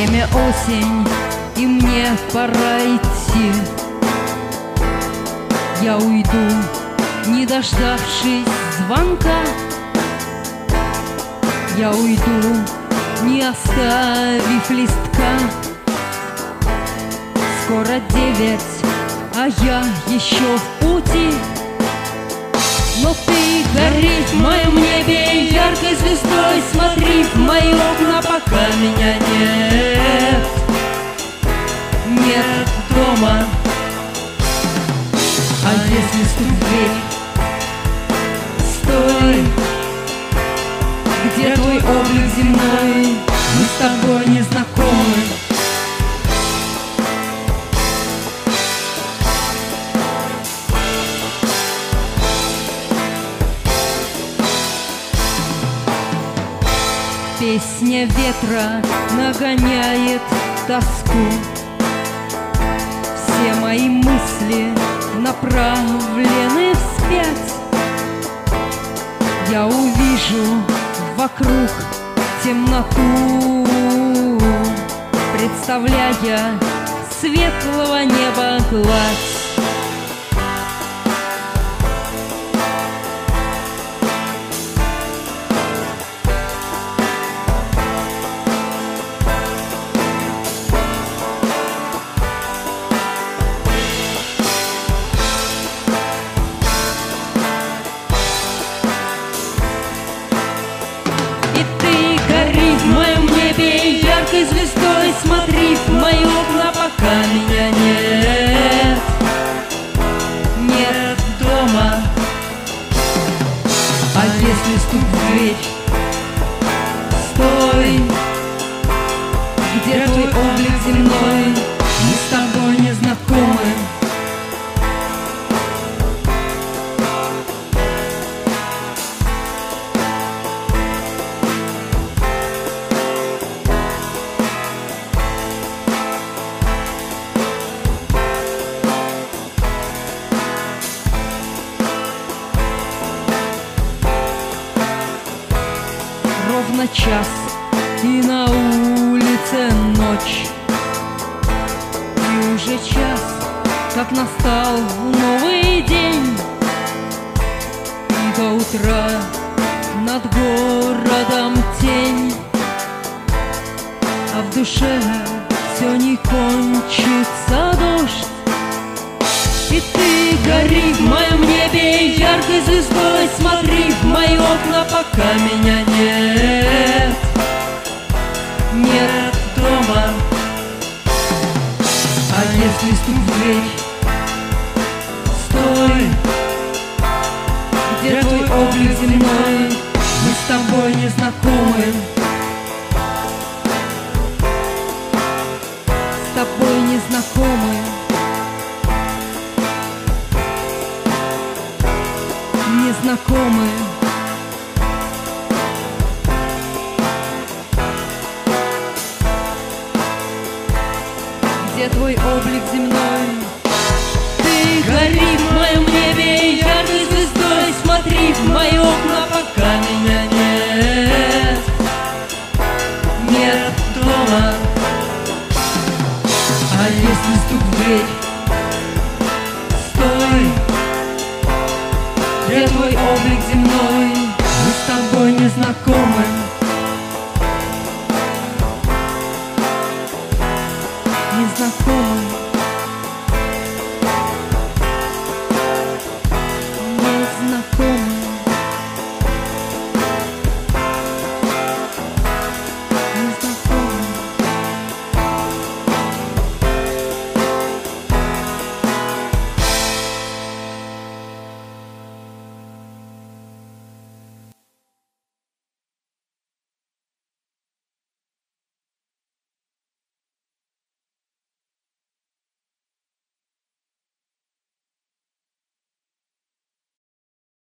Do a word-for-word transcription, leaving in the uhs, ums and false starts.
Время осень, и мне пора идти. Я уйду, не дождавшись звонка. Я уйду, не оставив листка. Скоро девять, а я еще в пути. Но ты гори в моем небе яркой звездой, смотри в мои окна, пока меня нет. Нет дома. А если стук в дверь, стой, где твой облик земной, мы с тобой не знакомы. Песня ветра нагоняет тоску. Все мои мысли направлены вспять. Я увижу вокруг темноту, представляя светлого неба гладь. Яркой звездой смотри в мои окна, пока меня нет. Нет дома. А если стук в дверь, стой, где твой облик земной, мы с тобой не знакомы. Ровно час, и на улице ночь. И уже час, как настал новый день. И до утра над городом тень. А в душе все не кончится дождь. И ты гори в моем небе яркой звездой, смотри в мои окна, пока меня нет. Нет дома. А если стук в дверь, стой, где твой облик земной, мы с тобой не знакомы. С тобой не знакомы. Незнакомы. Где твой облик земной? Ты гори в моем небе яркой звездой, смотри в мои окна, пока